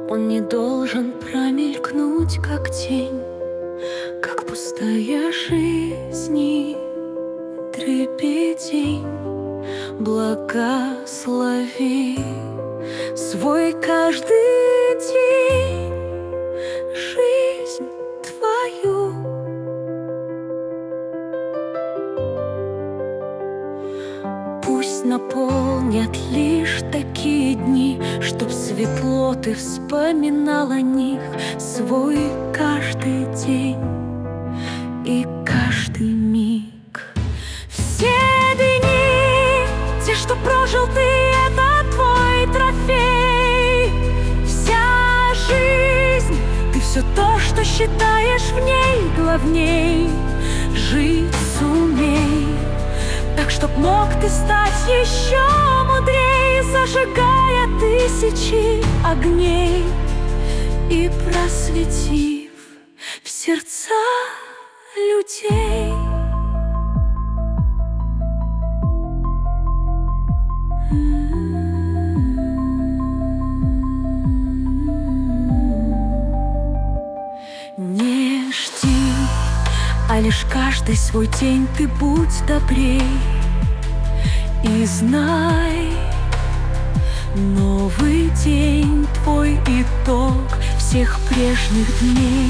Он не должен промелькнуть, как тень, как пустая жизнь. Дребедень, благослови свой каждый день, жизнь твою. Пусть наполнят лишь такие дни, чтоб светло ты вспоминал о них свой каждый день и каждый миг. Все дни, те, что прожил ты, это твой трофей. Вся жизнь, ты все то, что считаешь в ней главней. Жить сумей, так, чтоб мог ты стать еще мудрей, зажигая тысячи огней и просветив в сердца людей. Не жди, а лишь каждый свой день ты будь добрей. И знай, новый день твой итог всех прежних дней.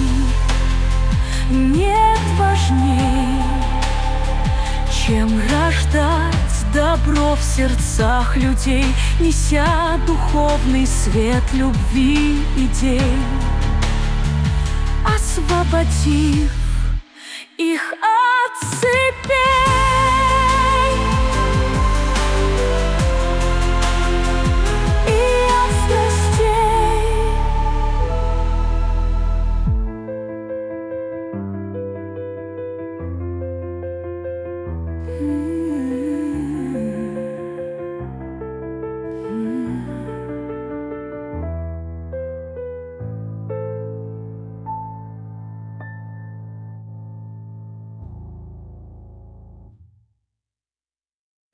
Нет важней, чем рождать добро в сердцах людей, неся духовный свет любви идей, освободив их от цепей.